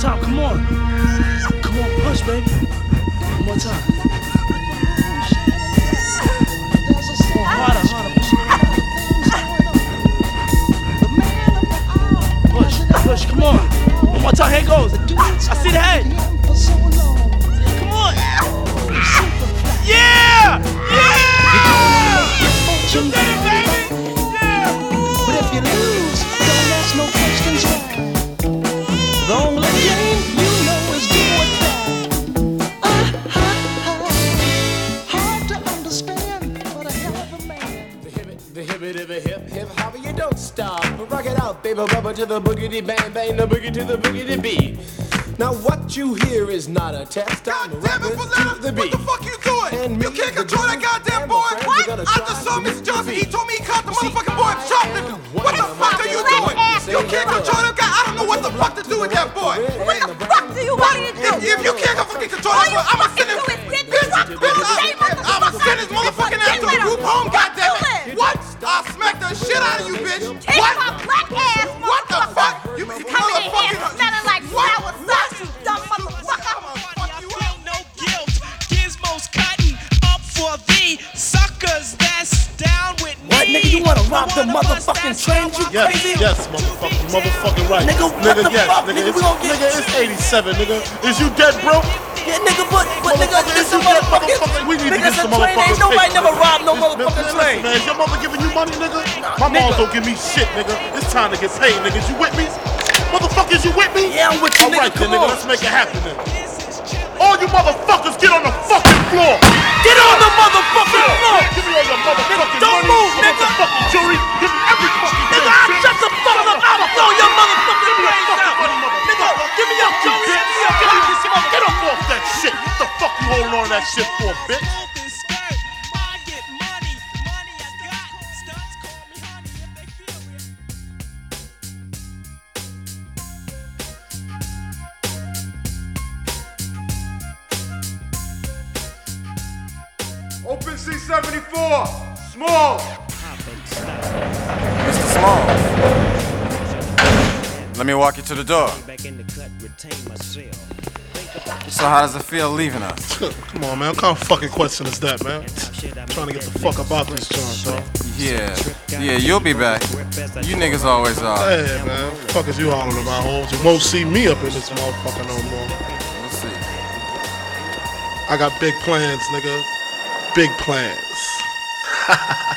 time, come on. Come on, push, baby. One more time. Come on, harder, harder. Push, come on. One more time, here it goes. I see the head. Come on. Yeah! Yeah! You did it, baby! Yeah! But if you lose, don't ask no questions why. The only game you know is do or die. Hard to understand, but a hell of a man. The hip hop, you don't stop. Rock it out, baby, rubber to the boogity bang bang, the boogie to the boogity beat. Now what you hear is not a test. God damn it, Valetta, what the fuck you doing? You can't control that goddamn boy. What? I just saw Mr. Johnson. He told me he caught the motherfucking boy in shop, nigga. What the fuck are you doing? You can't control that guy. I don't know what the fuck to do with that boy. What the fuck do you want me to do? If you can't fucking control that boy, I'ma send him. I'ma send his motherfucking ass to a group home, goddammit. What? I'll smack the shit out of you, bitch. Take What? my black ass, What the fuck? You Coming in here smelling like sour sauce, you dumb motherfucker. What, nigga, you wanna rob the motherfucking train, you crazy? Yes, motherfucker, you motherfucking right. Nigga, what the yes, fuck, nigga, nigga, we gon' get- it's 87, nigga. Is you dead, bro? Yeah, nigga, but nigga, this some motherfucking, We need to nigga, get some train, motherfucking ain't nobody paper, never nigga. robbed no Listen, motherfucking train. Man, is your mother giving you money, nigga? My mom nigga. don't give me shit, nigga. It's time to get paid, niggas. You with me? Motherfuckers, you with me? Yeah, I'm with you, nigga, Alright then, come nigga, on. let's make it happen then. All you motherfuckers, get on the fucking floor. Get on the motherfucking floor. Give me all your motherfucking Don't money, move, nigga. motherfucking jury. Give me every fucking Nigga, thing, I'll bitch. shut the fuck up. I'll blow your motherfucking brains out. Money, motherfucker. Nigga, give me your Joey. Give me your Joey. Get up off that shit. What the fuck you holding on to that shit for, bitch? Open C74. Small. Mr. Smalls, let me walk you to the door. So how does it feel leaving us? Come on, man. What kind of fucking question is that, man? I'm trying to get the fuck about this joint, bro. Yeah, you'll be back. You niggas always are. Hey, man. What the fuck is you hollering about, hoes? You won't see me up in this motherfucker no more. We'll see. I got big plans, nigga. Big plans.